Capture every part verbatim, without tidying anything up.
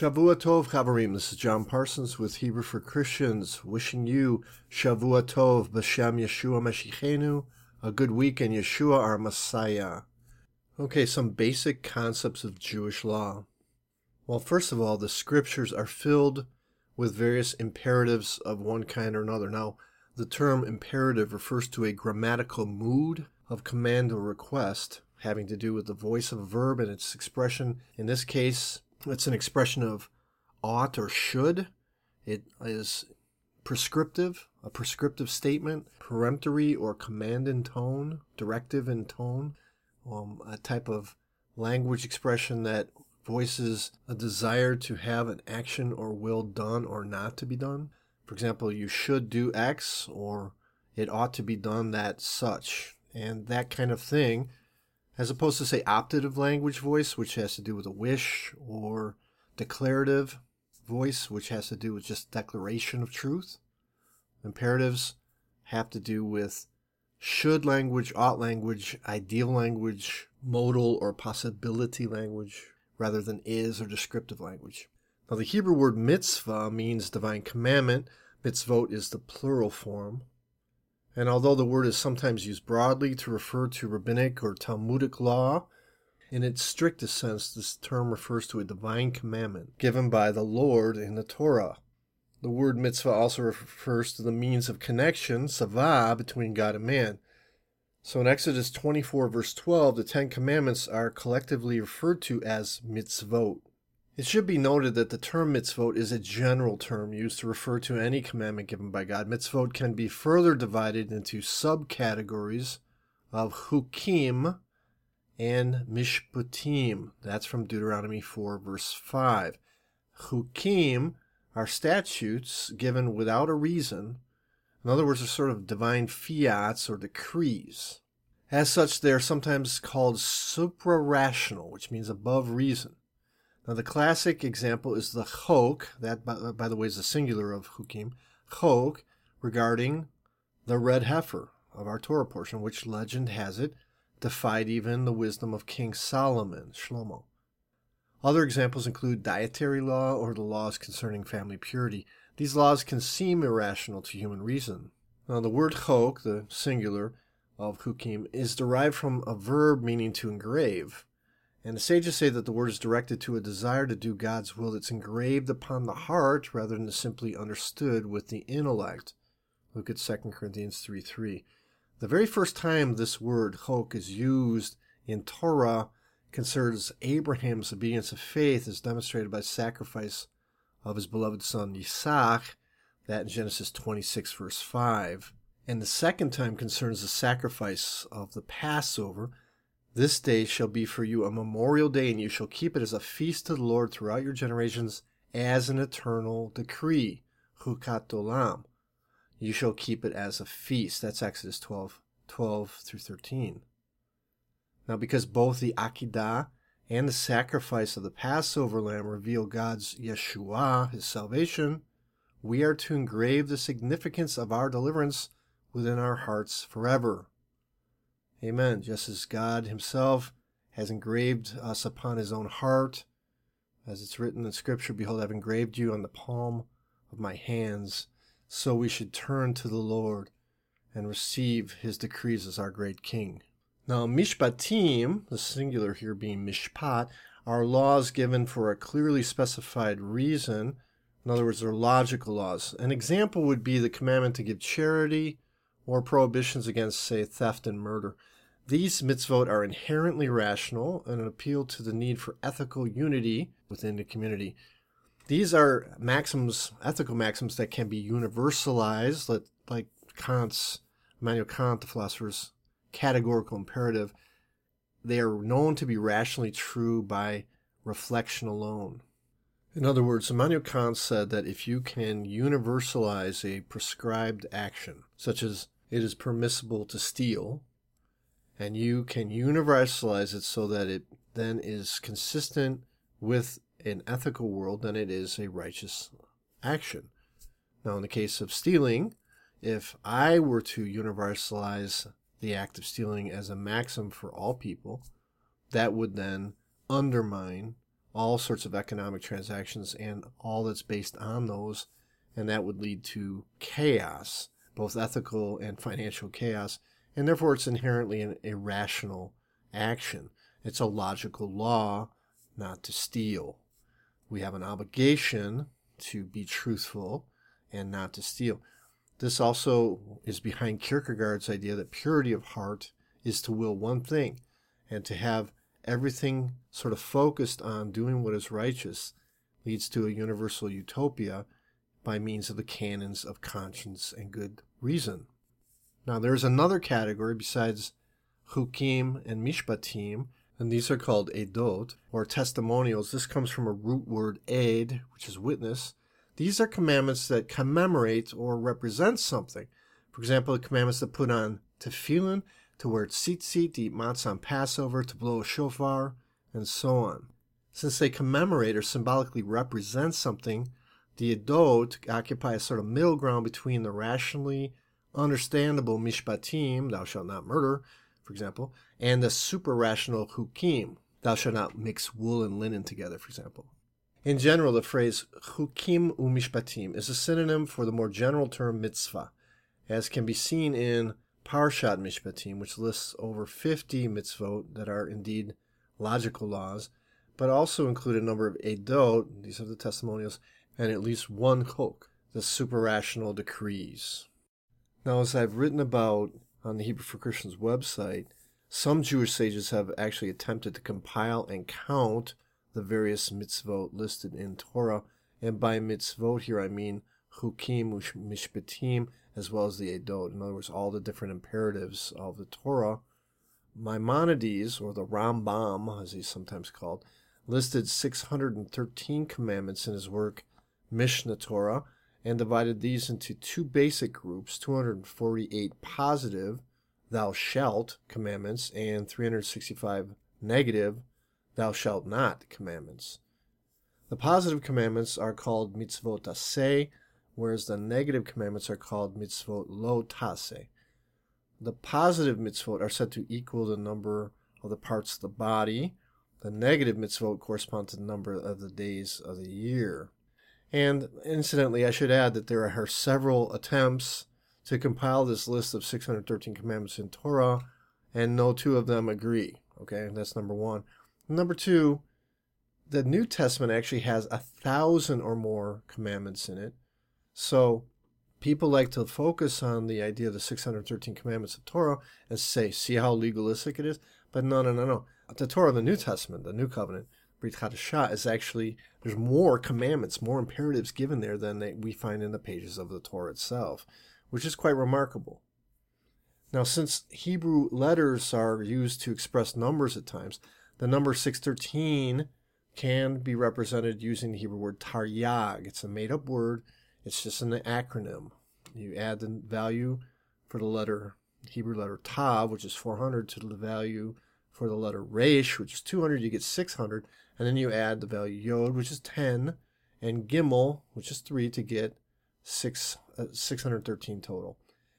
Shavua Tov, Chavarim. This is John Parsons with Hebrew for Christians, wishing you Shavua Tov, B'Shem Yeshua Mashiachenu, a good week in Yeshua, our Messiah. Okay, some basic concepts of Jewish law. Well, first of all, the scriptures are filled with various imperatives of one kind or another. Now, the term imperative refers to a grammatical mood of command or request, having to do with the voice of a verb and its expression. In this case, it's an expression of ought or should. It is prescriptive, a prescriptive statement, peremptory or command in tone, directive in tone, um, a type of language expression that voices a desire to have an action or will done or not to be done. For example, you should do X, or it ought to be done that such, and that kind of thing, as opposed to, say, optative language voice, which has to do with a wish, or declarative voice, which has to do with just declaration of truth. Imperatives have to do with should language, ought language, ideal language, modal or possibility language, rather than is or descriptive language. Now, the Hebrew word mitzvah means divine commandment. Mitzvot is the plural form. And although the word is sometimes used broadly to refer to rabbinic or Talmudic law, in its strictest sense, this term refers to a divine commandment given by the Lord in the Torah. The word mitzvah also refers to the means of connection, savah, between God and man. So in Exodus twenty-four, verse twelve, the Ten Commandments are collectively referred to as mitzvot. It should be noted that the term mitzvot is a general term used to refer to any commandment given by God. Mitzvot can be further divided into subcategories of chukim and mishpatim. That's from Deuteronomy four, verse five. Chukim are statutes given without a reason. In other words, they're sort of divine fiats or decrees. As such, they are sometimes called supra-rational, which means above reason. Now, the classic example is the chok, that, by, by the way, is the singular of chukim, chok, regarding the red heifer of our Torah portion, which legend has it, defied even the wisdom of King Solomon, Shlomo. Other examples include dietary law or the laws concerning family purity. These laws can seem irrational to human reason. Now, the word chok, the singular of chukim, is derived from a verb meaning to engrave. And the sages say that the word is directed to a desire to do God's will that's engraved upon the heart rather than simply understood with the intellect. Look at Second Corinthians three three. The very first time this word, chok, is used in Torah concerns Abraham's obedience of faith as demonstrated by sacrifice of his beloved son Yitzhak, that in Genesis twenty-six, verse five. And the second time concerns the sacrifice of the Passover. This day shall be for you a memorial day, and you shall keep it as a feast to the Lord throughout your generations as an eternal decree. Chukat olam. You shall keep it as a feast. That's Exodus twelve, twelve through thirteen. Now, because both the Akedah and the sacrifice of the Passover lamb reveal God's Yeshua, his salvation, we are to engrave the significance of our deliverance within our hearts forever. Amen. Just as God himself has engraved us upon his own heart, as it's written in Scripture, behold, I've engraved you on the palm of my hands, so we should turn to the Lord and receive his decrees as our great King. Now, mishpatim, the singular here being mishpat, are laws given for a clearly specified reason. In other words, they're logical laws. An example would be the commandment to give charity or prohibitions against, say, theft and murder. These mitzvot are inherently rational and appeal to the need for ethical unity within the community. These are maxims, ethical maxims that can be universalized, like, like Kant's, Immanuel Kant, the philosopher's categorical imperative. They are known to be rationally true by reflection alone. In other words, Immanuel Kant said that if you can universalize a prescribed action, such as it is permissible to steal, and you can universalize it so that it then is consistent with an ethical world, then it is a righteous action. Now, in the case of stealing, if I were to universalize the act of stealing as a maxim for all people, that would then undermine all sorts of economic transactions and all that's based on those, and that would lead to chaos, both ethical and financial chaos, and therefore it's inherently an irrational action. It's a logical law not to steal. We have an obligation to be truthful and not to steal. This also is behind Kierkegaard's idea that purity of heart is to will one thing and to have everything sort of focused on doing what is righteous leads to a universal utopia by means of the canons of conscience and good reason. Now there's another category besides Chukim and Mishpatim, and these are called Edot, or testimonials. This comes from a root word ed, which is witness. These are commandments that commemorate or represent something. For example, the commandments that put on tefillin, to wear tzitzit, to eat matzah on Passover, to blow a shofar, and so on. Since they commemorate or symbolically represent something, the Edot occupy a sort of middle ground between the rationally understandable mishpatim, thou shalt not murder, for example, and the super-rational chukim, thou shalt not mix wool and linen together, for example. In general, the phrase chukim u'mishpatim is a synonym for the more general term mitzvah, as can be seen in Parshat Mishpatim, which lists over fifty mitzvot that are indeed logical laws, but also include a number of edot, these are the testimonials, and at least one chok, the super-rational decrees. Now, as I've written about on the Hebrew for Christians website, some Jewish sages have actually attempted to compile and count the various mitzvot listed in Torah, and by mitzvot here I mean chukim, mishpatim, as well as the edot. In other words, all the different imperatives of the Torah. Maimonides, or the Rambam, as he's sometimes called, listed six hundred thirteen commandments in his work Mishnah Torah, and divided these into two basic groups, two hundred forty-eight positive, thou shalt, commandments, and three hundred sixty-five negative, thou shalt not, commandments. The positive commandments are called mitzvot aseh, whereas the negative commandments are called mitzvot lo taseh. The positive mitzvot are said to equal the number of the parts of the body. The negative mitzvot correspond to the number of the days of the year. And incidentally, I should add that there are several attempts to compile this list of six hundred thirteen commandments in Torah, and no two of them agree. Okay, that's number one. Number two, the New Testament actually has a thousand or more commandments in it. So people like to focus on the idea of the six hundred thirteen commandments of Torah and say, see how legalistic it is? But no, no, no, no. The Torah of the New Testament, the New Covenant, Brit Hadashah, is actually, there's more commandments, more imperatives given there than they, we find in the pages of the Torah itself, which is quite remarkable. Now, since Hebrew letters are used to express numbers at times, the number six thirteen can be represented using the Hebrew word taryag. It's a made-up word. It's just an acronym. You add the value for the letter, Hebrew letter Tav, which is four hundred, to the value for the letter Resh, which is two hundred, you get six hundred. And then you add the value Yod, which is ten, and Gimel, which is three, to get six, uh, six hundred thirteen total.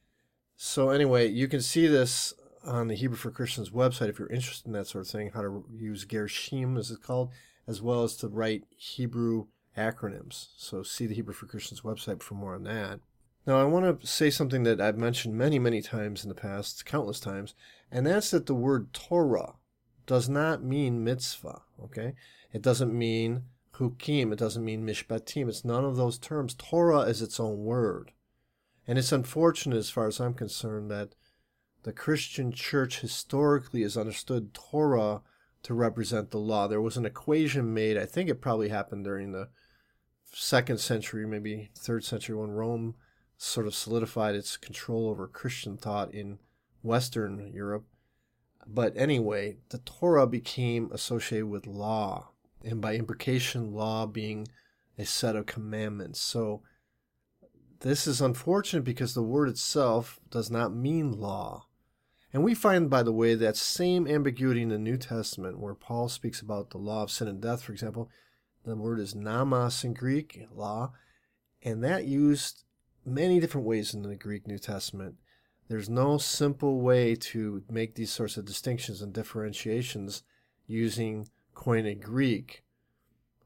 So anyway, you can see this on the Hebrew for Christians website if you're interested in that sort of thing, how to use Gershim, as it's called, as well as to write Hebrew acronyms. So see the Hebrew for Christians website for more on that. Now, I want to say something that I've mentioned many, many times in the past, countless times, and that's that the word Torah does not mean mitzvah, okay? It doesn't mean chukim. It doesn't mean mishpatim. It's none of those terms. Torah is its own word. And it's unfortunate, as far as I'm concerned, that the Christian church historically has understood Torah to represent the law. There was an equation made, I think it probably happened during the second century, maybe third century, when Rome sort of solidified its control over Christian thought in Western Europe. But anyway, the Torah became associated with law, and by implication, law being a set of commandments. So this is unfortunate because the word itself does not mean law. And we find, by the way, that same ambiguity in the New Testament, where Paul speaks about the law of sin and death, for example. The word is namas in Greek, law, and that used many different ways in the Greek New Testament. There's no simple way to make these sorts of distinctions and differentiations using Koine Greek.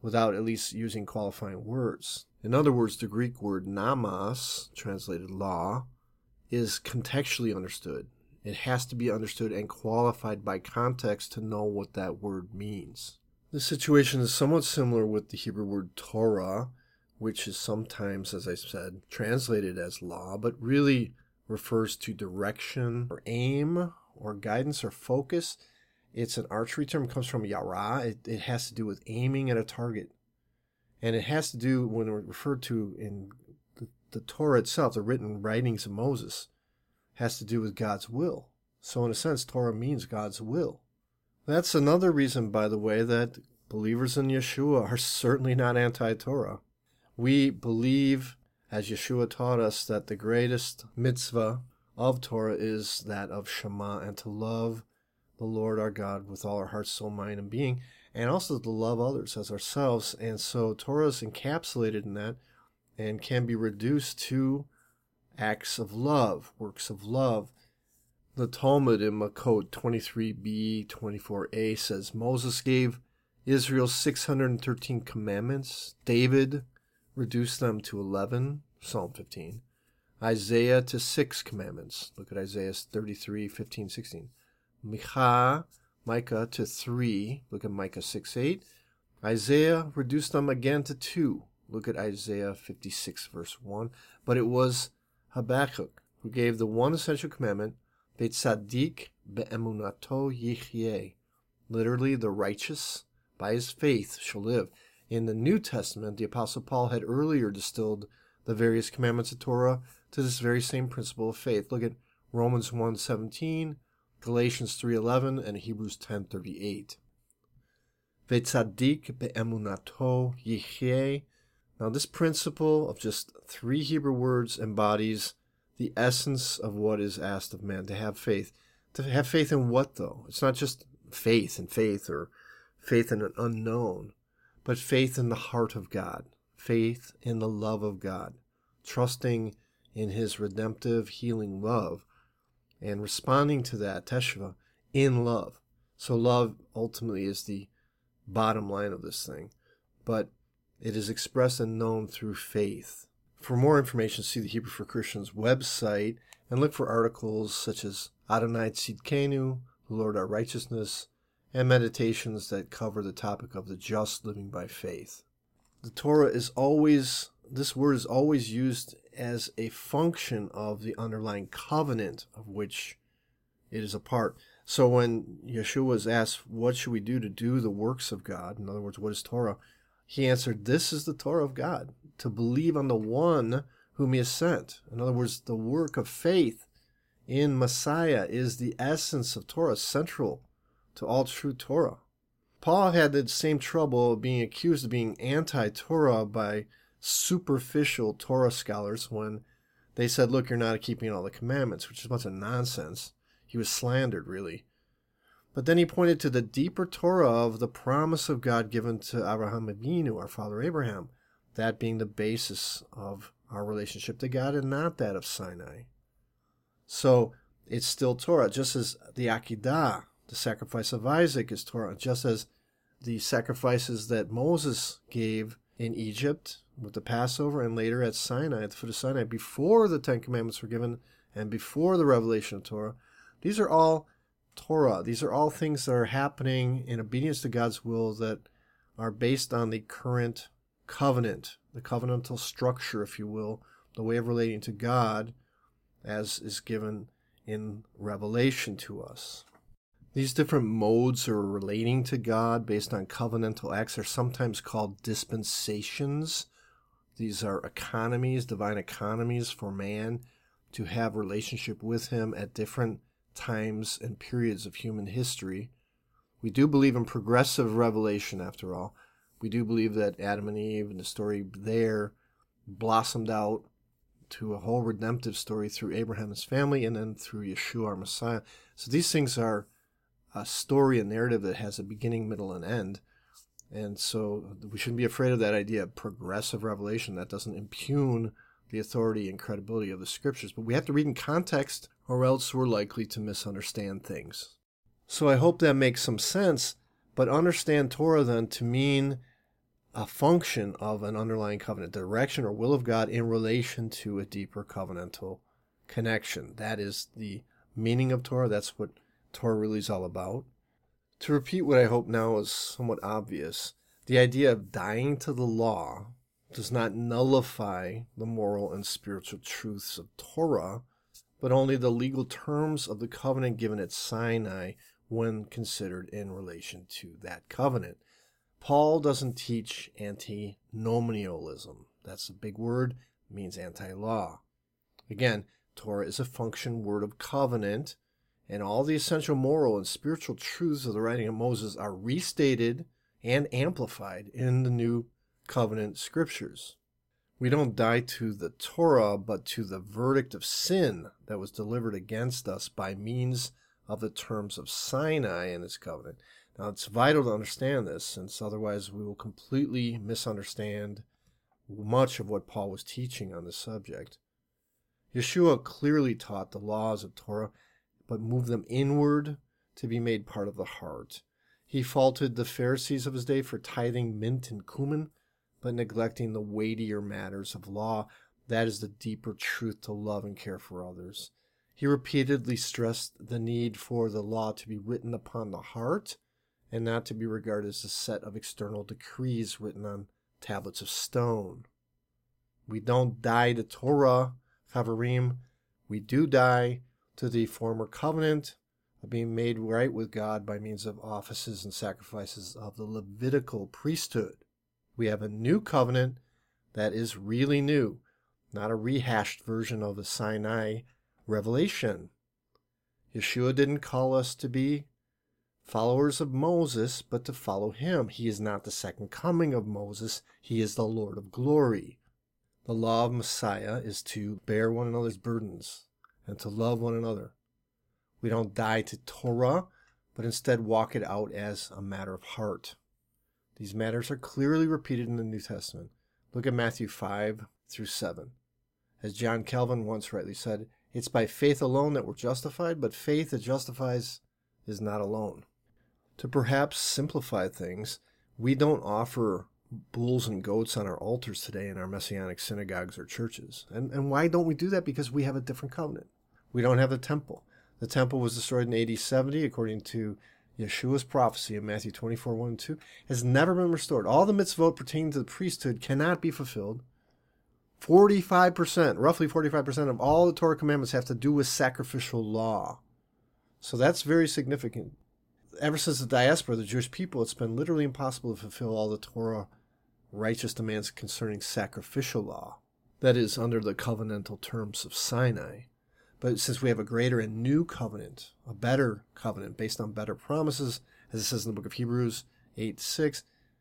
without at least using qualifying words. In other words, the Greek word namas, translated law, is contextually understood. It has to be understood and qualified by context to know what that word means. This situation is somewhat similar with the Hebrew word Torah, which is sometimes, as I said, translated as law, but really refers to direction or aim or guidance or focus. It's an archery term. It comes from yara. It, it has to do with aiming at a target. And it has to do, when referred to in the, the Torah itself, the written writings of Moses, has to do with God's will. So in a sense, Torah means God's will. That's another reason, by the way, that believers in Yeshua are certainly not anti-Torah. We believe, as Yeshua taught us, that the greatest mitzvah of Torah is that of Shema, and to love the Lord our God with all our heart, soul, mind, and being, and also to love others as ourselves. And so Torah is encapsulated in that and can be reduced to acts of love, works of love. The Talmud in Makot twenty-three b, twenty-four a says, Moses gave Israel six hundred thirteen commandments. David reduced them to eleven, Psalm fifteen. Isaiah to six commandments. Look at Isaiah thirty-three, fifteen, sixteen. Micah, Micah to three. Look at Micah six, eight. Isaiah reduced them again to two. Look at Isaiah fifty-six, verse one. But it was Habakkuk who gave the one essential commandment, Be'tzadik be'emunato yichyeh. Literally, the righteous by his faith shall live. In the New Testament, the Apostle Paul had earlier distilled the various commandments of Torah to this very same principle of faith. Look at Romans one seventeen, Galatians three eleven, and Hebrews ten thirty-eight. Ve'tzadik be'emunato yichyeh. Now, this principle of just three Hebrew words embodies the essence of what is asked of man, to have faith. To have faith in what, though? It's not just faith in faith or faith in an unknown, but faith in the heart of God, faith in the love of God, trusting in his redemptive, healing love, and responding to that, teshuvah, in love. So love ultimately is the bottom line of this thing, but it is expressed and known through faith. For more information, see the Hebrew for Christians website and look for articles such as Adonai Tzidkenu, the Lord our righteousness, and meditations that cover the topic of the just living by faith. The Torah is always, this word is always used as a function of the underlying covenant of which it is a part. So when Yeshua is asked, what should we do to do the works of God? In other words, what is Torah? He answered, this is the Torah of God, to believe on the one whom he has sent. In other words, the work of faith in Messiah is the essence of Torah, central to all true Torah. Paul had the same trouble being accused of being anti-Torah by superficial Torah scholars when they said, look, you're not keeping all the commandments, which is a bunch of nonsense. He was slandered, really. But then he pointed to the deeper Torah of the promise of God given to Abraham Avinu, our father Abraham, that being the basis of our relationship to God and not that of Sinai. So it's still Torah, just as the Akedah, the sacrifice of Isaac, is Torah, just as the sacrifices that Moses gave in Egypt with the Passover and later at Sinai, at the foot of Sinai, before the Ten Commandments were given and before the revelation of Torah. These are all Torah. These are all things that are happening in obedience to God's will that are based on the current covenant, the covenantal structure, if you will, the way of relating to God as is given in Revelation to us. These different modes of relating to God based on covenantal acts are sometimes called dispensations. These are economies, divine economies for man to have relationship with him at different times and periods of human history. We do believe in progressive revelation, after all. We do believe that Adam and Eve and the story there blossomed out to a whole redemptive story through Abraham and his family and then through Yeshua, our Messiah. So these things are a story, a narrative that has a beginning, middle, and end. And so we shouldn't be afraid of that idea of progressive revelation. That doesn't impugn the authority and credibility of the scriptures. But we have to read in context or else we're likely to misunderstand things. So I hope that makes some sense. But understand Torah then to mean a function of an underlying covenant, the direction or will of God in relation to a deeper covenantal connection. That is the meaning of Torah. That's what Torah really is all about. To repeat what I hope now is somewhat obvious, the idea of dying to the law does not nullify the moral and spiritual truths of Torah, but only the legal terms of the covenant given at Sinai when considered in relation to that covenant. Paul doesn't teach antinomianism. That's a big word, it means anti-law. Again, Torah is a function word of covenant, and all the essential moral and spiritual truths of the writing of Moses are restated and amplified in the New Covenant Scriptures. We don't die to the Torah, but to the verdict of sin that was delivered against us by means of the terms of Sinai in this covenant. Now, it's vital to understand this, since otherwise we will completely misunderstand much of what Paul was teaching on this subject. Yeshua clearly taught the laws of Torah, but moved them inward to be made part of the heart. He faulted the Pharisees of his day for tithing mint and cumin, but neglecting the weightier matters of law. That is the deeper truth to love and care for others. He repeatedly stressed the need for the law to be written upon the heart and not to be regarded as a set of external decrees written on tablets of stone. We don't die to Torah, Chavarim. We do die to the former covenant of being made right with God by means of offices and sacrifices of the Levitical priesthood. We have a new covenant that is really new, not a rehashed version of the Sinai revelation. Yeshua didn't call us to be followers of Moses, but to follow him. He is not the second coming of Moses. He is the Lord of glory. The law of Messiah is to bear one another's burdens and to love one another. We don't die to Torah, but instead walk it out as a matter of heart. These matters are clearly repeated in the New Testament. Look at Matthew five through seven. As John Calvin once rightly said, it's by faith alone that we're justified, but faith that justifies is not alone. To perhaps simplify things, we don't offer bulls and goats on our altars today in our Messianic synagogues or churches. And, and why don't we do that? Because we have a different covenant. We don't have the temple. The temple was destroyed in A D seventy, according to Yeshua's prophecy in Matthew twenty-four, one and two, has never been restored. All the mitzvot pertaining to the priesthood cannot be fulfilled. forty-five percent, roughly forty-five percent of all the Torah commandments have to do with sacrificial law. So that's very significant. Ever since the diaspora, the Jewish people, it's been literally impossible to fulfill all the Torah righteous demands concerning sacrificial law. That is, under the covenantal terms of Sinai. But since we have a greater and new covenant, a better covenant based on better promises, as it says in the book of Hebrews eight six,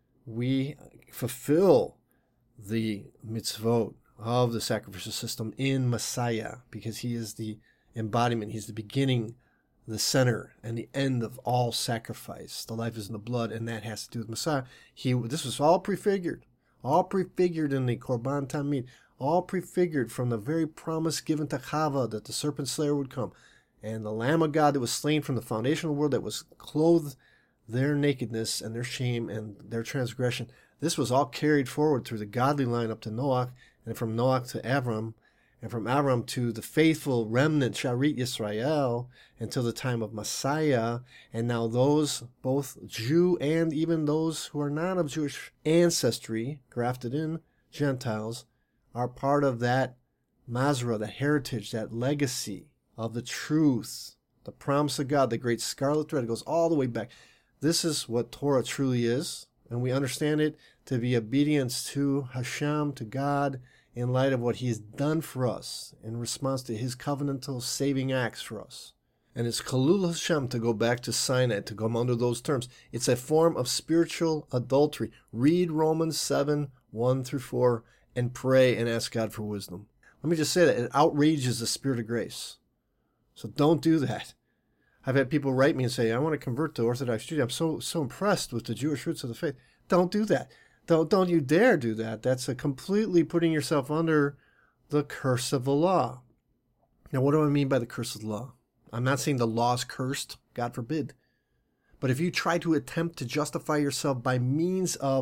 we fulfill the mitzvot of the sacrificial system in Messiah, because he is the embodiment, he's the beginning, the center, and the end of all sacrifice. The life is in the blood, and that has to do with Messiah. He, this was all prefigured, all prefigured in the Korban Tamid, all prefigured from the very promise given to Chava that the serpent slayer would come. And the Lamb of God that was slain from the foundation of the world, that was clothed their nakedness and their shame and their transgression. This was all carried forward through the godly line up to Noach, and from Noach to Avram, and from Avram to the faithful remnant, Sharit Yisrael, until the time of Messiah. And now those, both Jew and even those who are not of Jewish ancestry, grafted in Gentiles, are part of that Mazra, the heritage, that legacy of the truth, the promise of God, the great scarlet thread. It goes all the way back. This is what Torah truly is, and we understand it to be obedience to Hashem, to God, in light of what he has done for us, in response to his covenantal saving acts for us. And it's Chalul Hashem to go back to Sinai, to come under those terms. It's a form of spiritual adultery. Read Romans seven, one through four, and pray and ask God for wisdom. Let me just say that it outrages the spirit of grace. So don't do that. I've had people write me and say, I want to convert to Orthodox Judaism. I'm so so impressed with the Jewish roots of the faith. Don't do that. Don't, don't you dare do that. That's a completely putting yourself under the curse of the law. Now, what do I mean by the curse of the law? I'm not saying the law is cursed, God forbid. But if you try to attempt to justify yourself by means of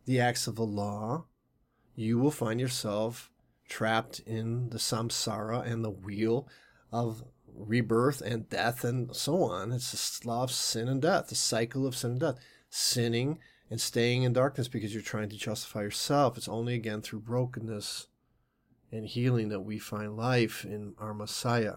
the acts of the law, you will find yourself trapped in the samsara and the wheel of rebirth and death and so on. It's the law of sin and death, the cycle of sin and death. Sinning and staying in darkness because you're trying to justify yourself. It's only again through brokenness and healing that we find life in our Messiah.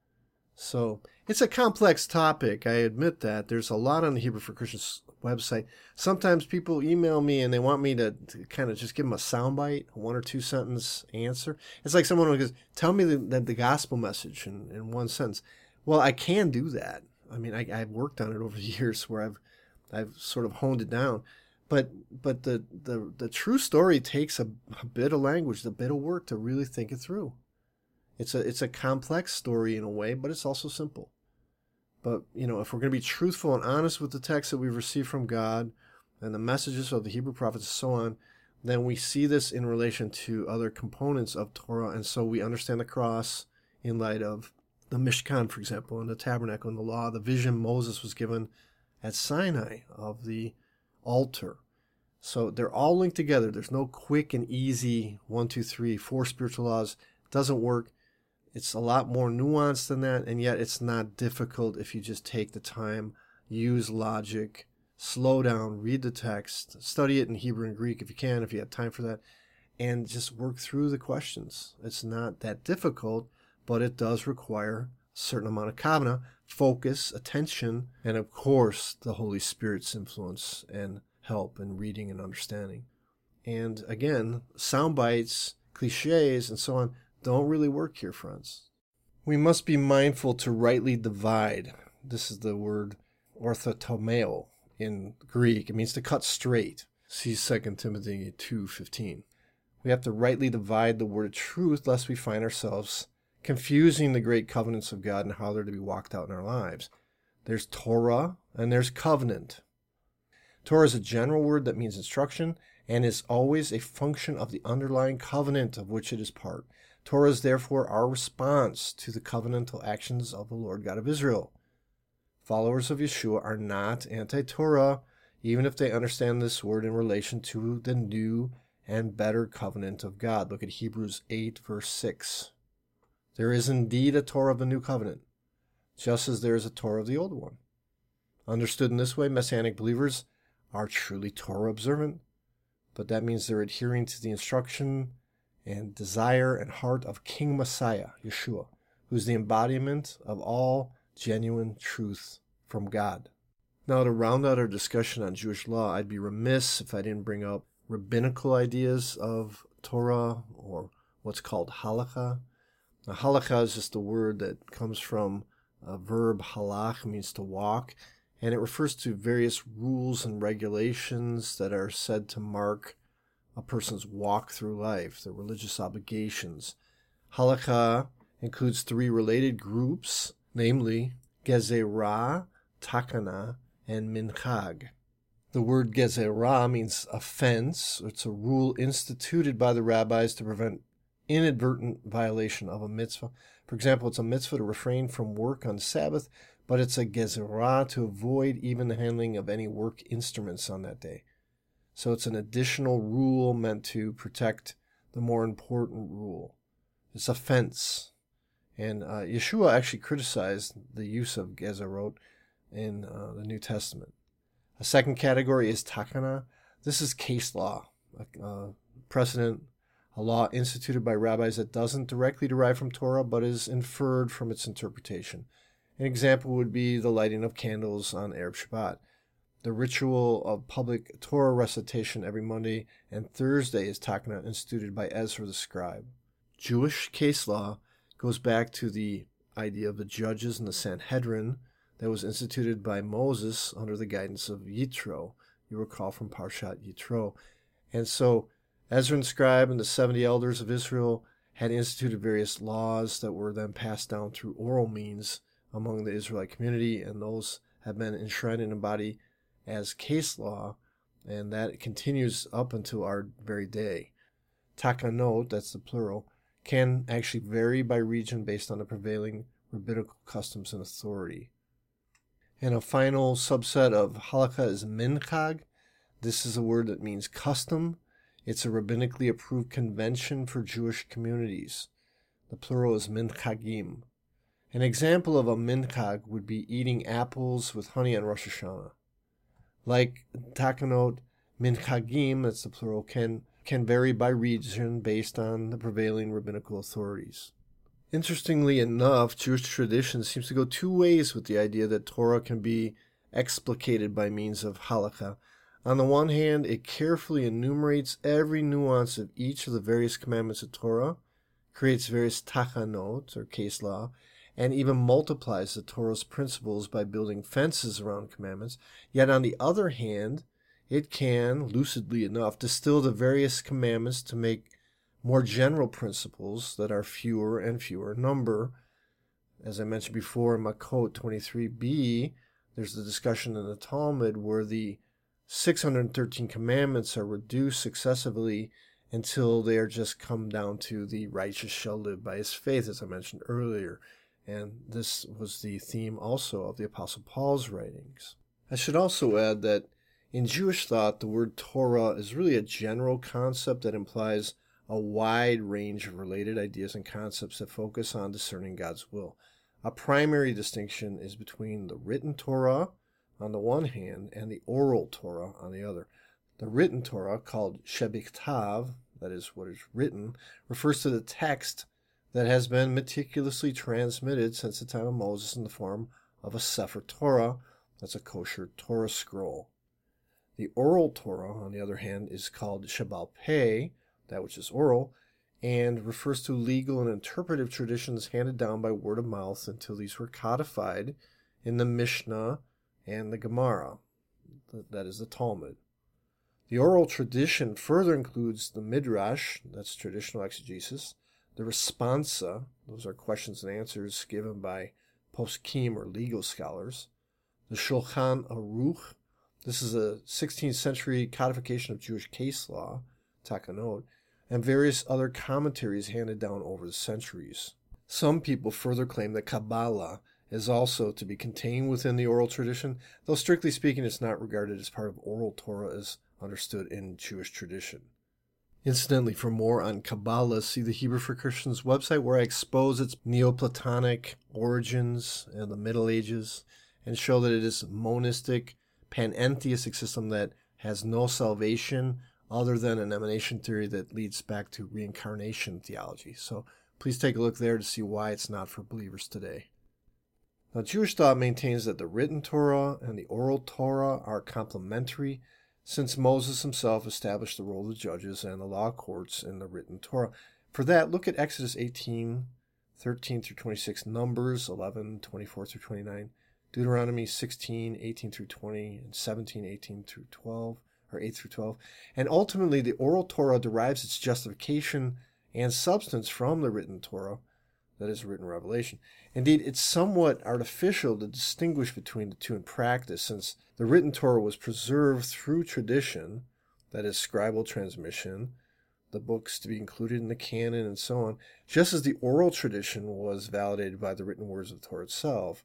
So it's a complex topic. I admit that. There's a lot on the Hebrew for Christians website. Sometimes people email me and they want me to, to kind of just give them a soundbite, a one or two sentence answer. It's like someone who goes, tell me the, the, the gospel message in, in one sentence. Well, I can do that. I mean, I, I've worked on it over the years where I've I've sort of honed it down. But but the, the, the true story takes a, a bit of language, a bit of work to really think it through. It's a it's a complex story in a way, but it's also simple. But, you know, if we're going to be truthful and honest with the text that we've received from God and the messages of the Hebrew prophets and so on, then we see this in relation to other components of Torah. And so we understand the cross in light of the Mishkan, for example, and the tabernacle and the law, the vision Moses was given at Sinai of the altar. So they're all linked together. There's no quick and easy one, two, three, four spiritual laws. It doesn't work. It's a lot more nuanced than that, and yet it's not difficult if you just take the time, use logic, slow down, read the text, study it in Hebrew and Greek if you can, if you have time for that, and just work through the questions. It's not that difficult, but it does require a certain amount of kavana, focus, attention, and of course the Holy Spirit's influence and help in reading and understanding. And again, sound bites, cliches, and so on don't really work here, friends. We must be mindful to rightly divide. This is the word orthotomeo in Greek. It means to cut straight. See Second Timothy two fifteen. We have to rightly divide the word of truth, lest we find ourselves confusing the great covenants of God and how they're to be walked out in our lives. There's Torah and there's covenant. Torah is a general word that means instruction and is always a function of the underlying covenant of which it is part. Torah is therefore our response to the covenantal actions of the Lord God of Israel. Followers of Yeshua are not anti-Torah, even if they understand this word in relation to the new and better covenant of God. Look at Hebrews eight, verse six. There is indeed a Torah of the new covenant, just as there is a Torah of the old one. Understood in this way, Messianic believers are truly Torah observant, but that means they're adhering to the instruction and desire and heart of King Messiah, Yeshua, who's the embodiment of all genuine truth from God. Now, to round out our discussion on Jewish law, I'd be remiss if I didn't bring up rabbinical ideas of Torah, or what's called halakha. Now, halakha is just a word that comes from a verb halach, means to walk, and it refers to various rules and regulations that are said to mark a person's walk through life, their religious obligations. Halakha includes three related groups, namely gezerah, takana, and minchag. The word gezerah means offense. It's a rule instituted by the rabbis to prevent inadvertent violation of a mitzvah. For example, it's a mitzvah to refrain from work on Sabbath, but it's a gezerah to avoid even the handling of any work instruments on that day. So it's an additional rule meant to protect the more important rule. It's a fence. And uh, Yeshua actually criticized the use of gezerot in uh, the New Testament. A second category is takana. This is case law, a uh, precedent, a law instituted by rabbis that doesn't directly derive from Torah, but is inferred from its interpretation. An example would be the lighting of candles on Erev Shabbat. The ritual of public Torah recitation every Monday and Thursday is takana, instituted by Ezra the scribe. Jewish case law goes back to the idea of the judges and the Sanhedrin that was instituted by Moses under the guidance of Yitro. You recall from Parshat Yitro. And so Ezra the scribe and the seventy elders of Israel had instituted various laws that were then passed down through oral means among the Israelite community, and those have been enshrined in a body as case law, and that continues up until our very day. Takanot, that's the plural, can actually vary by region based on the prevailing rabbinical customs and authority. And a final subset of halakha is minchag. This is a word that means custom. It's a rabbinically approved convention for Jewish communities. The plural is minchagim. An example of a minchag would be eating apples with honey on Rosh Hashanah. Like takanot, minchagim, that's the plural, can, can vary by region based on the prevailing rabbinical authorities. Interestingly enough, Jewish tradition seems to go two ways with the idea that Torah can be explicated by means of halakha. On the one hand, it carefully enumerates every nuance of each of the various commandments of Torah, creates various tachanot, or case law, and even multiplies the Torah's principles by building fences around commandments. Yet on the other hand, it can, lucidly enough, distill the various commandments to make more general principles that are fewer and fewer in number. As I mentioned before in Makot twenty-three b, there's the discussion in the Talmud where the six hundred thirteen commandments are reduced successively until they are just come down to the righteous shall live by his faith, as I mentioned earlier. And this was the theme also of the Apostle Paul's writings. I should also add that in Jewish thought, the word Torah is really a general concept that implies a wide range of related ideas and concepts that focus on discerning God's will. A primary distinction is between the written Torah on the one hand and the oral Torah on the other. The written Torah, called Shebiktav, that is what is written, refers to the text that has been meticulously transmitted since the time of Moses in the form of a Sefer Torah, that's a kosher Torah scroll. The oral Torah, on the other hand, is called Shebal Peh, that which is oral, and refers to legal and interpretive traditions handed down by word of mouth until these were codified in the Mishnah and the Gemara, that is the Talmud. The oral tradition further includes the Midrash, that's traditional exegesis, the Responsa, those are questions and answers given by poskim or legal scholars, the Shulchan Aruch, this is a sixteenth century codification of Jewish case law, takanot, and various other commentaries handed down over the centuries. Some people further claim that Kabbalah is also to be contained within the oral tradition, though strictly speaking it's not regarded as part of oral Torah as understood in Jewish tradition. Incidentally, for more on Kabbalah, see the Hebrew for Christians website where I expose its Neoplatonic origins in the Middle Ages and show that it is a monistic, panentheistic system that has no salvation other than an emanation theory that leads back to reincarnation theology. So please take a look there to see why it's not for believers today. Now, Jewish thought maintains that the written Torah and the oral Torah are complementary, since Moses himself established the role of the judges and the law courts in the written Torah. For that, look at Exodus eighteen, thirteen through twenty-six, Numbers eleven, twenty-four through twenty-nine, Deuteronomy sixteen, eighteen through twenty, and seventeen, eighteen through twelve, or eight through twelve. And ultimately, the oral Torah derives its justification and substance from the written Torah, that is, written revelation. Indeed, it's somewhat artificial to distinguish between the two in practice, since the written Torah was preserved through tradition, that is, scribal transmission, the books to be included in the canon, and so on, just as the oral tradition was validated by the written words of the Torah itself.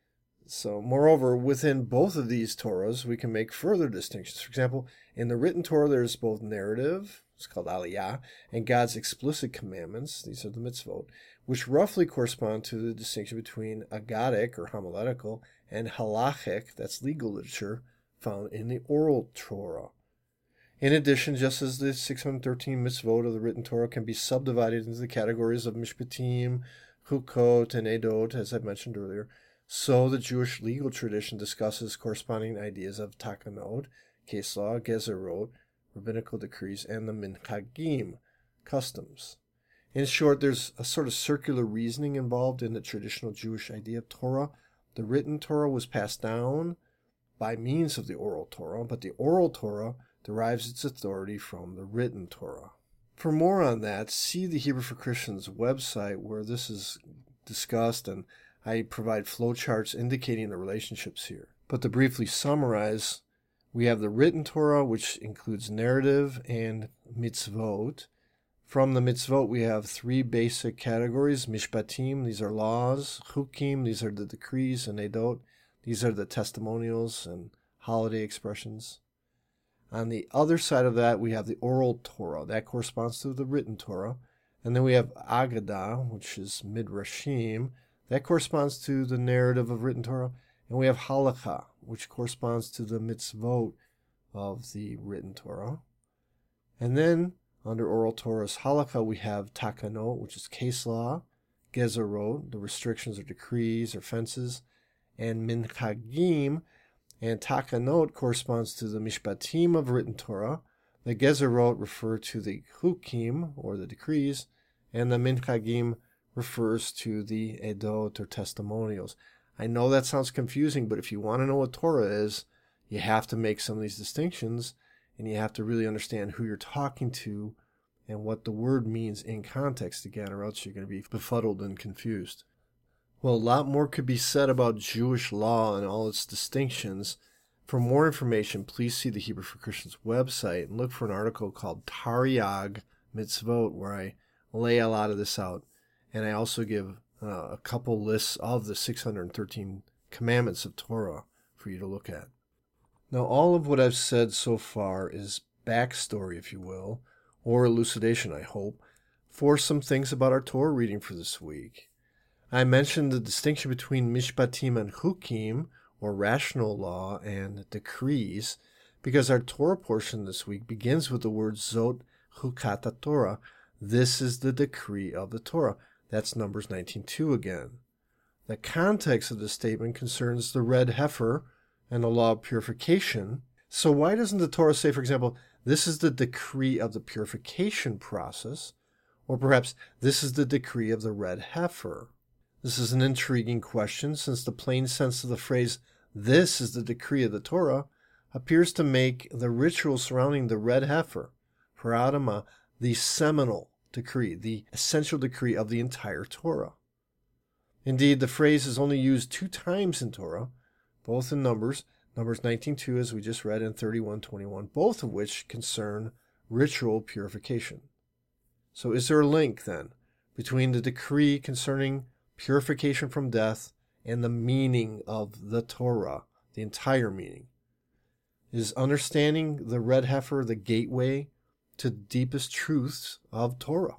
So, moreover, within both of these Torahs, we can make further distinctions. For example, in the written Torah, there is both narrative, it's called aliyah, and God's explicit commandments, these are the mitzvot, which roughly correspond to the distinction between agadic, or homiletical, and halachic, that's legal literature, found in the oral Torah. In addition, just as the six hundred thirteen mitzvot of the written Torah can be subdivided into the categories of mishpatim, chukot, and edot, as I mentioned earlier, so the Jewish legal tradition discusses corresponding ideas of takanot, case law, gezerot, rabbinical decrees, and the minchagim, customs. In short, there's a sort of circular reasoning involved in the traditional Jewish idea of Torah. The written Torah was passed down by means of the oral Torah, but the oral Torah derives its authority from the written Torah. For more on that, see the Hebrew for Christians website where this is discussed, and I provide flowcharts indicating the relationships here. But to briefly summarize, we have the written Torah, which includes narrative and mitzvot. From the mitzvot, we have three basic categories. Mishpatim, these are laws. Chukim, these are the decrees. And edot, these are the testimonials and holiday expressions. On the other side of that, we have the oral Torah. That corresponds to the written Torah. And then we have Agadah, which is Midrashim. That corresponds to the narrative of written Torah. And we have Halakha, which corresponds to the mitzvot of the written Torah. And then, under oral Torah's Halakha, we have Takanot, which is case law, Gezerot, the restrictions or decrees or fences, and Minchagim, and Takanot corresponds to the Mishpatim of written Torah. The Gezerot refer to the Chukim, or the decrees, and the Minchagim refers to the Edot, or testimonials. I know that sounds confusing, but if you want to know what Torah is, you have to make some of these distinctions, and you have to really understand who you're talking to and what the word means in context again, or else you're going to be befuddled and confused. Well, a lot more could be said about Jewish law and all its distinctions. For more information, please see the Hebrew for Christians website and look for an article called Tariag Mitzvot, where I lay a lot of this out. And I also give uh, a couple lists of the six hundred thirteen commandments of Torah for you to look at. Now, all of what I've said so far is backstory, if you will, or elucidation, I hope, for some things about our Torah reading for this week. I mentioned the distinction between Mishpatim and Chukim, or rational law, and decrees, because our Torah portion this week begins with the word Zot Chukat Torah. This is the decree of the Torah. That's Numbers nineteen two again. The context of the statement concerns the red heifer and the law of purification. So why doesn't the Torah say, for example, this is the decree of the purification process, or perhaps this is the decree of the red heifer? This is an intriguing question, since the plain sense of the phrase, this is the decree of the Torah, appears to make the ritual surrounding the red heifer, Paradama, the seminal decree, the essential decree of the entire Torah. Indeed, the phrase is only used two times in Torah, both in Numbers, Numbers nineteen two, as we just read, and thirty-one twenty-one, both of which concern ritual purification. So is there a link, then, between the decree concerning purification from death and the meaning of the Torah, the entire meaning? Is understanding the red heifer the gateway to the deepest truths of Torah?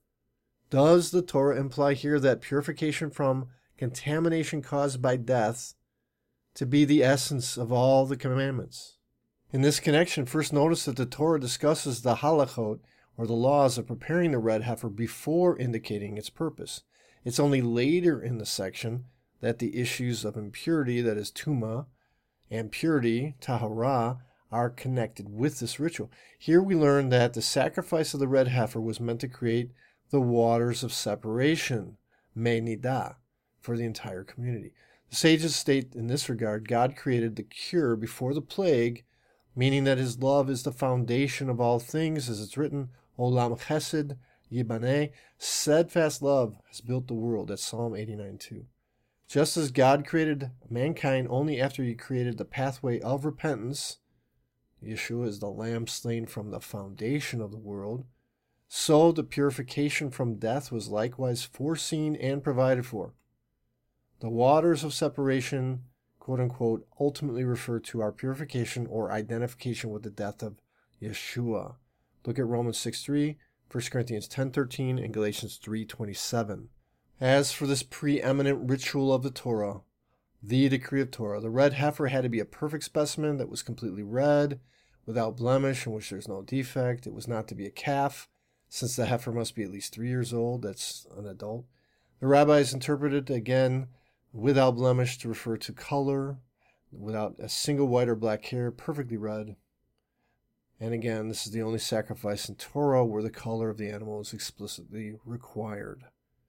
Does the Torah imply here that purification from contamination caused by death to be the essence of all the commandments? In this connection, first notice that the Torah discusses the halachot, or the laws of preparing the red heifer, before indicating its purpose. It's only later in the section that the issues of impurity, that is tuma, and purity, tahara, are connected with this ritual. Here we learn that the sacrifice of the red heifer was meant to create the waters of separation, me'nidah, for the entire community. The sages state in this regard, God created the cure before the plague, meaning that his love is the foundation of all things, as it's written, Olam chesed yibaneh, steadfast love has built the world. That's Psalm eighty-nine two. Just as God created mankind only after he created the pathway of repentance, Yeshua is the lamb slain from the foundation of the world, so the purification from death was likewise foreseen and provided for. The waters of separation, quote-unquote, ultimately refer to our purification or identification with the death of Yeshua. Look at Romans six three, First Corinthians ten thirteen, and Galatians three twenty-seven. As for this preeminent ritual of the Torah, the decree of Torah, the red heifer had to be a perfect specimen that was completely red, without blemish, in which there's no defect. It was not to be a calf, since the heifer must be at least three years old. That's an adult. The rabbis interpreted, again, without blemish to refer to color, without a single white or black hair, perfectly red. And again, this is the only sacrifice in Torah where the color of the animal is explicitly required.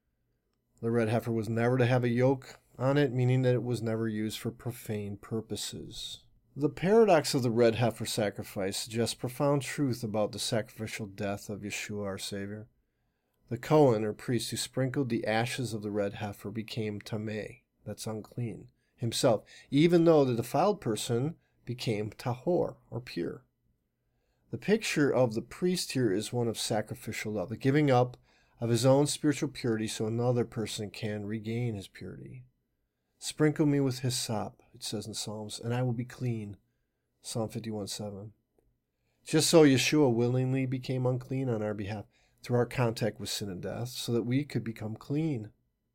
The red heifer was never to have a yoke on it, meaning that it was never used for profane purposes. The paradox of the red heifer sacrifice suggests profound truth about the sacrificial death of Yeshua, our Savior. The Kohen, or priest, who sprinkled the ashes of the red heifer became tameh, that's unclean, himself, even though the defiled person became tahor, or pure. The picture of the priest here is one of sacrificial love, the giving up of his own spiritual purity so another person can regain his purity. Sprinkle me with hyssop, it says in Psalms, and I will be clean. Psalm fifty-one seven. Just so Yeshua willingly became unclean on our behalf through our contact with sin and death, so that we could become clean.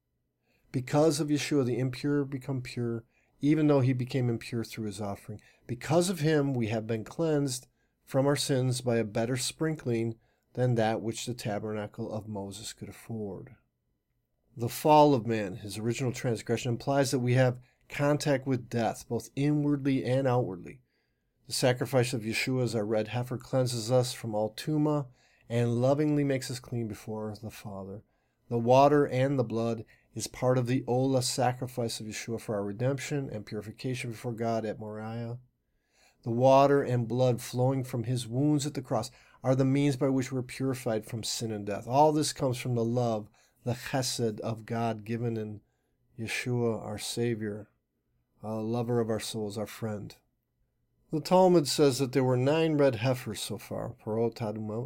Because of Yeshua, the impure become pure, even though he became impure through his offering. Because of him, we have been cleansed from our sins by a better sprinkling than that which the tabernacle of Moses could afford. The fall of man, his original transgression, implies that we have contact with death, both inwardly and outwardly. The sacrifice of Yeshua as our red heifer cleanses us from all tumah and lovingly makes us clean before the Father. The water and the blood is part of the Olah sacrifice of Yeshua for our redemption and purification before God at Moriah. The water and blood flowing from his wounds at the cross are the means by which we're purified from sin and death. All this comes from the love, the chesed of God given in Yeshua, our Savior, a lover of our souls, our friend. The Talmud says that there were nine red heifers so far, parot adumot,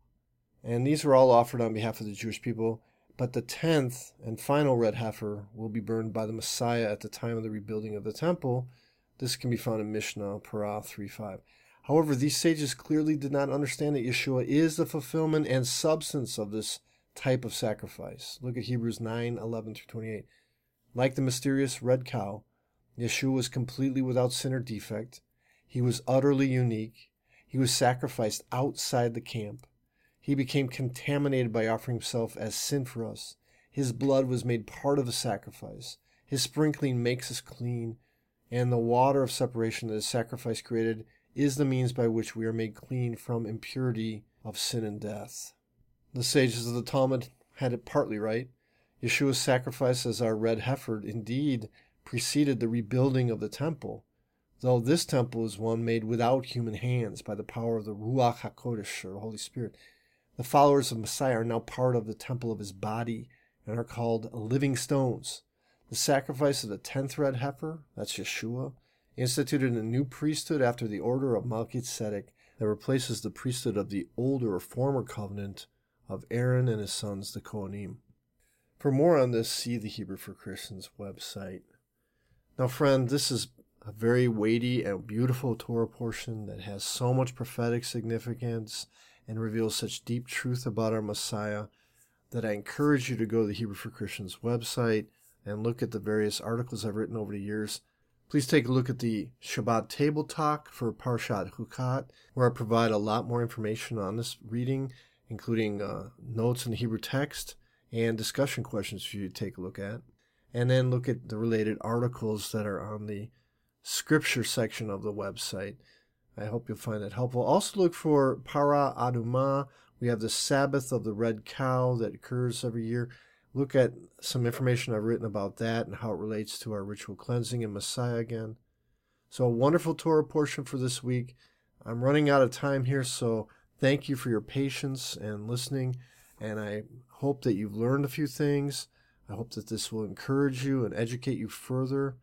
and these were all offered on behalf of the Jewish people, but the tenth and final red heifer will be burned by the Messiah at the time of the rebuilding of the temple. This can be found in Mishnah, Parah three five. However, these sages clearly did not understand that Yeshua is the fulfillment and substance of this type of sacrifice. Look at Hebrews nine eleven through twenty-eight. Like the mysterious red cow, Yeshua was completely without sin or defect. He was utterly unique. He was sacrificed outside the camp. He became contaminated by offering himself as sin for us. His blood was made part of the sacrifice. His sprinkling makes us clean, and the water of separation that his sacrifice created is the means by which we are made clean from impurity of sin and death. The sages of the Talmud had it partly right. Yeshua's sacrifice as our red heifer indeed preceded the rebuilding of the temple, though this temple is one made without human hands by the power of the Ruach HaKodesh, or the Holy Spirit. The followers of Messiah are now part of the temple of his body and are called living stones. The sacrifice of the tenth red heifer, that's Yeshua, instituted a new priesthood after the order of Melchizedek that replaces the priesthood of the older or former covenant of Aaron and his sons, the Kohanim. For more on this, see the Hebrew for Christians website. Now, friend, this is a very weighty and beautiful Torah portion that has so much prophetic significance and reveals such deep truth about our Messiah that I encourage you to go to the Hebrew for Christians website and look at the various articles I've written over the years. Please take a look at the Shabbat Table Talk for Parshat Hukat, where I provide a lot more information on this reading, including uh, notes in the Hebrew text and discussion questions for you to take a look at. And then look at the related articles that are on the scripture section of the website. I hope you'll find that helpful. Also look for Parah Adumah. We have the Sabbath of the Red Cow that occurs every year. Look at some information I've written about that and how it relates to our ritual cleansing and Messiah again. So a wonderful Torah portion for this week. I'm running out of time here, so thank you for your patience and listening. And I hope that you've learned a few things. I hope that this will encourage you and educate you further.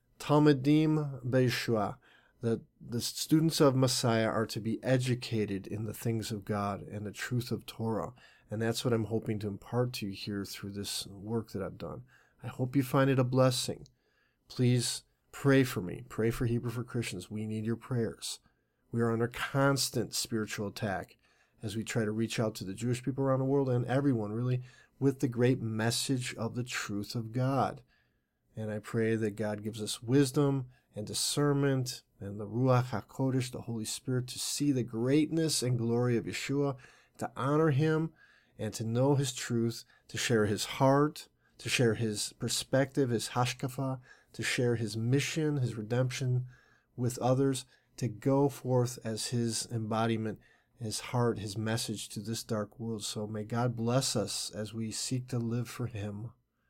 Talmidim Be'Yeshua. That the students of Messiah are to be educated in the things of God and the truth of Torah. And that's what I'm hoping to impart to you here through this work that I've done. I hope you find it a blessing. Please pray for me. Pray for Hebrew for Christians. We need your prayers. We are under constant spiritual attack as we try to reach out to the Jewish people around the world and everyone, really, with the great message of the truth of God. And I pray that God gives us wisdom and discernment and the Ruach HaKodesh, the Holy Spirit, to see the greatness and glory of Yeshua, to honor him, and to know his truth, to share his heart, to share his perspective, his hashkafa, to share his mission, his redemption with others, to go forth as his embodiment, his heart, his message to this dark world. So may God bless us as we seek to live for him.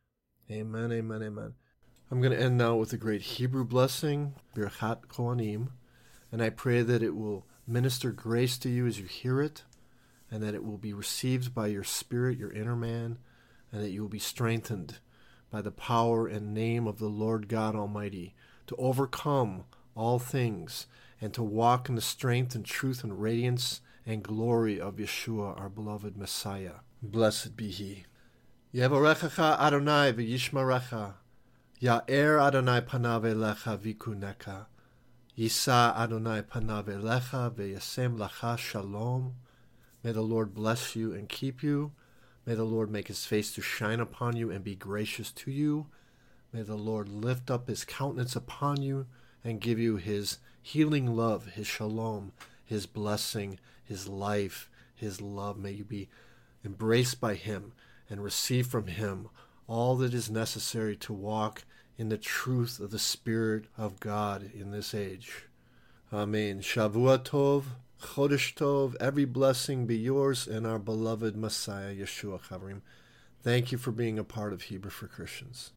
Amen, amen, amen. I'm going to end now with a great Hebrew blessing, Birchat Kohanim, and I pray that it will minister grace to you as you hear it, and that it will be received by your spirit, your inner man, and that you will be strengthened by the power and name of the Lord God Almighty to overcome all things and to walk in the strength and truth and radiance and glory of Yeshua, our beloved Messiah. Blessed be he. Yevarechecha Adonai v'yishmarecha. Ya'er Adonai panav elecha v'kuneka. Yisa Adonai panav elecha v'yasem lacha shalom. May the Lord bless you and keep you. May the Lord make his face to shine upon you and be gracious to you. May the Lord lift up his countenance upon you and give you his healing love, his shalom, his blessing, his life, his love. May you be embraced by him and receive from him all that is necessary to walk in the truth of the Spirit of God in this age. Amen. Shavua Tov, Chodesh Tov, every blessing be yours and our beloved Messiah, Yeshua Chavarim. Thank you for being a part of Hebrew for Christians.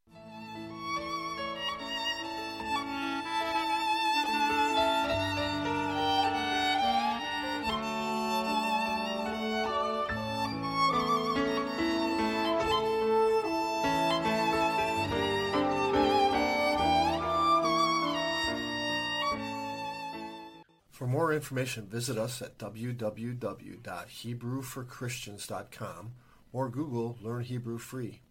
For more information, visit us at w w w dot hebrew for christians dot com or Google Learn Hebrew Free.